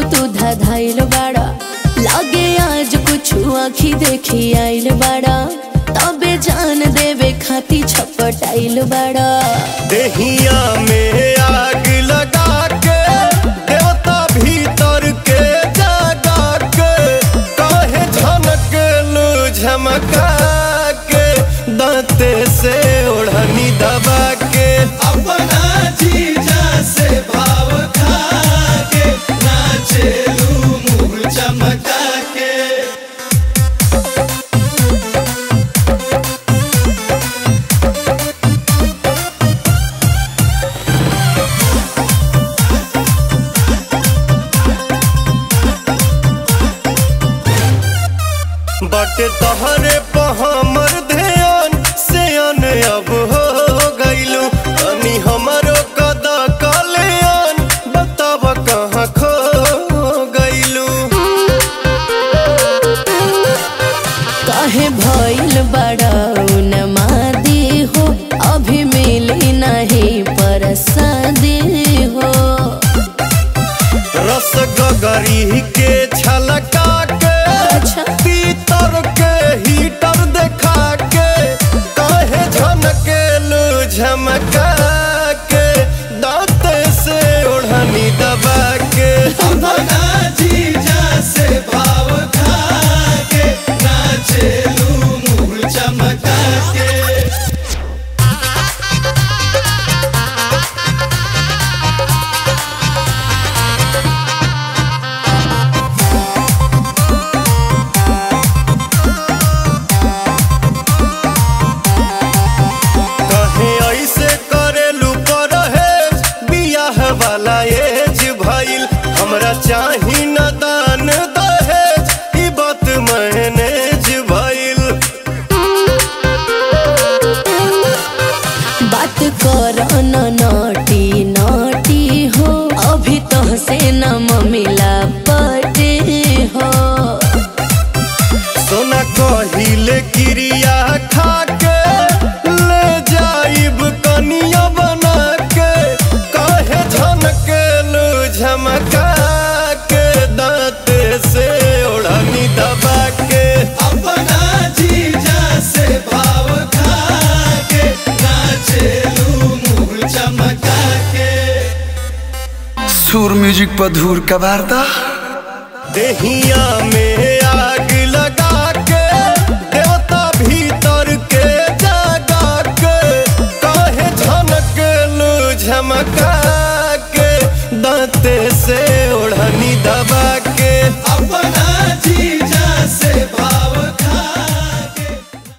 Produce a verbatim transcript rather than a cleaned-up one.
तू धाइल बाड़ा लागे आज कुछ आँखी देखी आइल बाड़ा तबे जान देवे खाती छपटाइल बाड़ा। देहिया में आग लगा के देवता भीतर के जगा के काहे झनकलू झमका के दांते से ओढ़नी दबा के अपना जीजा से भाव खा के नाचेलू मुँह चमका के। बटे तहरे पर हमर ध्यान से अन अब हो गइलू अनी हमरो कदा कल्याण बताब कहाँ खो गइलू। काहे भइल बड़ा उन्मादी हो अभी मिली नहीं परसादी हो। रस गगरी के छलका के अच्छा तीतर के हीटर देखा के काहे झनकेलू झमका के दांत से ओढ़नी दबा के अपना जीजा से भाव खा के नाचेलू मुँह चमका के। वाला एज भइल हमरा चाही न दान दहेज ई बात मैनेज भइल। बात कर न नटी नटी हो अभी तो से न मिला पटे हो। सोना कहिले क्रिया खा के ले जाइब कनिया बना के काहे झनकेलू झमका के दांते से ओढ़नी दबा के अपना जीजा से भाव खा के नाचेलू मुँह चमका के। सुर म्यूजिक पर धूर का वार्ता। देहिया में आग लगा के देवता भीतर के जगा के काहे झनकेलू झमका के दांते से ओढ़नी दबा के अपना जीजा से भाव खा